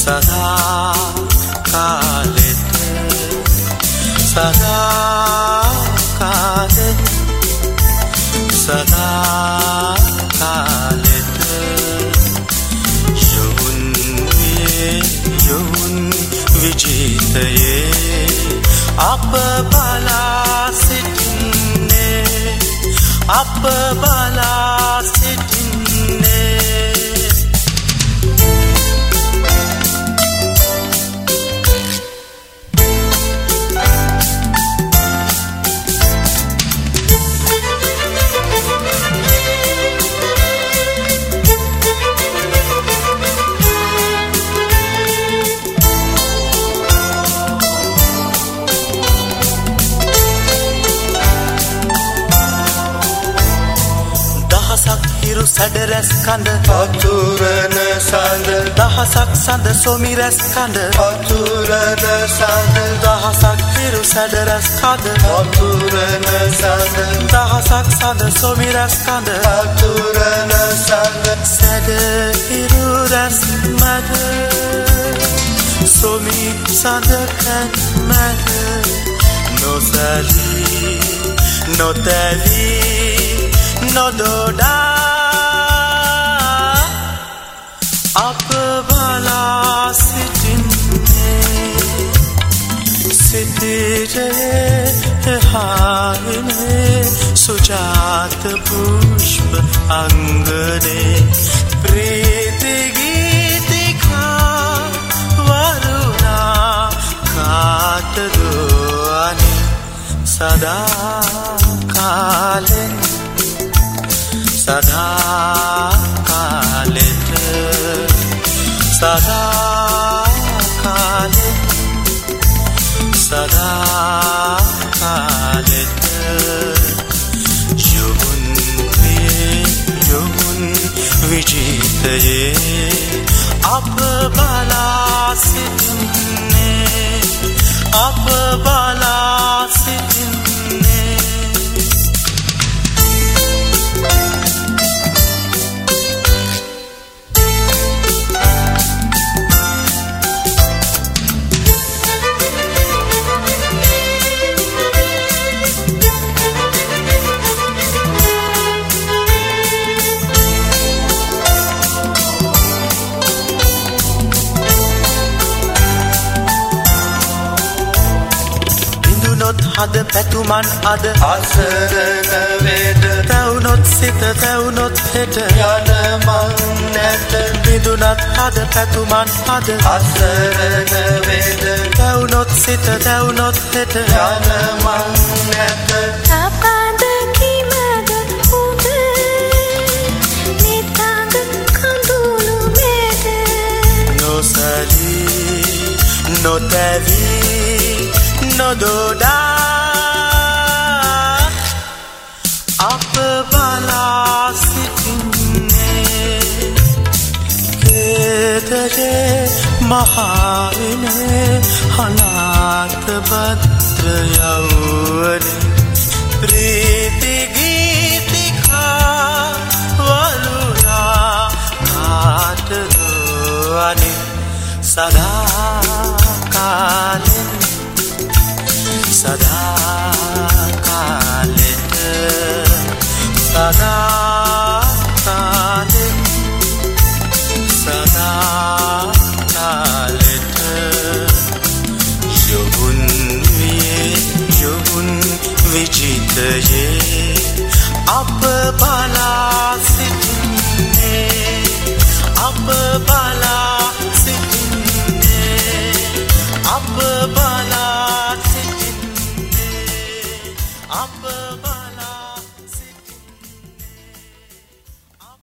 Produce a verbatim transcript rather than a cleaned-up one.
සදා කාලෙට සදා කාලෙට සදා කාලෙට යොවුන් වේ යොවුන් විජිතයේ අප බලා සිටින්නේ අප බලා සිටින්නේ හිරු සැඩ රැස් කඳ අතුරන සඳ දහසක් සඳ සොමි රැස් කඳ අතුරන සඳ දහසක් හිරු සැඩ රැස් කඳ අතුරන සඳ දහසක් සඳ සොමි රැස් කඳ අතුරන සඳ සැඩ හිරු රැස් මැද සොමි සඳ කැන් මැද නොසැලී නොතැවී නොදොඩා අප බලා සිටින්නේ සිටිරේ හායනේ සුජාත පුෂ්ප අංගනේ ප්‍රීති ගීතිකා වරුණා කාටදෝ අනේ සදා කාලෙන් සදා කාලෙට සදා කාලෙට සදා කාලෙට යොවුන් වේ යොවුන් විජිතයේ අප බලා සිටින්නේ අප බලා සිටින්නේ හද පැතුමන් අද අසරණ වේද තවුනොත් සිත තවුනොත් හෙට යන මං නැත විදුනත් හද පැතුමන් අද අසරණ වේද තවුනොත් සිත තවුනොත් හෙට යන මං නැත අපද කිමද උද නිතංග කඳුළු මැද නොසලී නොතැවී නොදොඩා අප බලා සිටින්නේ කේතරේ මහාවිනේ අනාථ භද්‍ර යෞවනේ ප්‍රීති ගීතිකා වරුණා කාටදෝ අනේ සදා කාලෙන් සදා කාලෙට සදා කාලෙට සදා කාලෙට යොවුන් වේ යොවුන් විජිතයේ අප බලා සිටින්නේ අප බලා සිටින්නේ අප බලා සිටින්නේ අප